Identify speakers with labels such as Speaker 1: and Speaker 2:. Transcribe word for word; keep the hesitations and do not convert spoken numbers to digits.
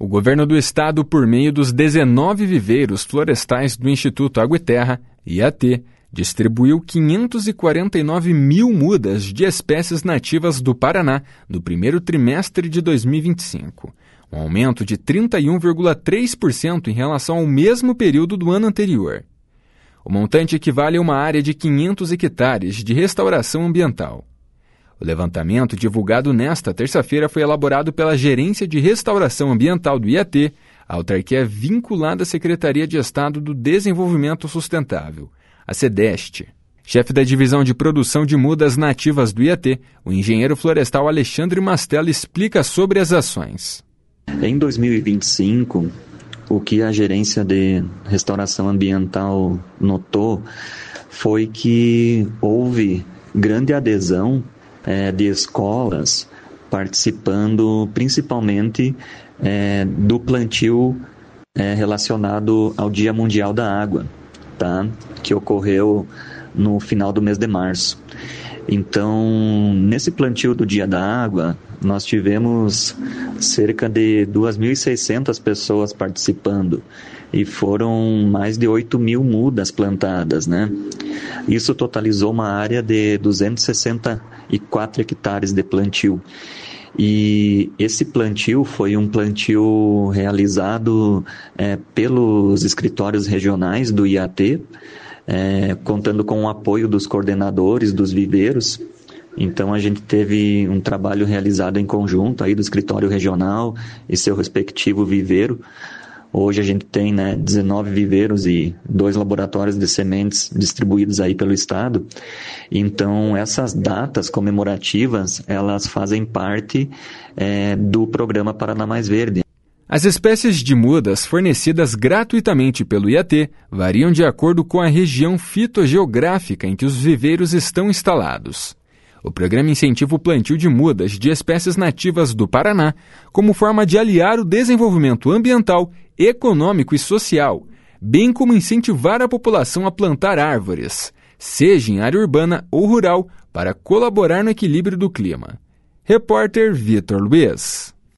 Speaker 1: O governo do estado, por meio dos dezenove viveiros florestais do Instituto Água e Terra, I A T, distribuiu quinhentas e quarenta e nove mil mudas de espécies nativas do Paraná no primeiro trimestre de dois mil e vinte e cinco, um aumento de trinta e um vírgula três por cento em relação ao mesmo período do ano anterior. O montante equivale a uma área de quinhentos hectares de restauração ambiental. O levantamento divulgado nesta terça-feira foi elaborado pela Gerência de Restauração Ambiental do I A T, a autarquia vinculada à Secretaria de Estado do Desenvolvimento Sustentável, a SEDEST. Chefe da Divisão de Produção de Mudas Nativas do I A T, o engenheiro florestal Alexandre Mastella explica sobre as ações.
Speaker 2: Em dois mil e vinte e cinco, o que a Gerência de Restauração Ambiental notou foi que houve grande adesão é, de escolas participando principalmente é, do plantio é, relacionado ao Dia Mundial da Água, tá? Que ocorreu no final do mês de março. Então, nesse plantio do Dia da Água, nós tivemos cerca de duas mil e seiscentas pessoas participando e foram mais de oito mil mudas plantadas, né? Isso totalizou uma área de duzentos e sessenta e quatro hectares de plantio. E esse plantio foi um plantio realizado é, pelos escritórios regionais do I A T, é, contando com o apoio dos coordenadores dos viveiros. Então a gente teve um trabalho realizado em conjunto aí do escritório regional e seu respectivo viveiro. Hoje a gente tem, né, dezenove viveiros e dois laboratórios de sementes distribuídos aí pelo estado. Então essas datas comemorativas, elas fazem parte é, do programa Paraná Mais Verde.
Speaker 1: As espécies de mudas fornecidas gratuitamente pelo I A T variam de acordo com a região fitogeográfica em que os viveiros estão instalados. O programa incentiva o plantio de mudas de espécies nativas do Paraná como forma de aliar o desenvolvimento ambiental, econômico e social, bem como incentivar a população a plantar árvores, seja em área urbana ou rural, para colaborar no equilíbrio do clima. Repórter Vitor Luiz.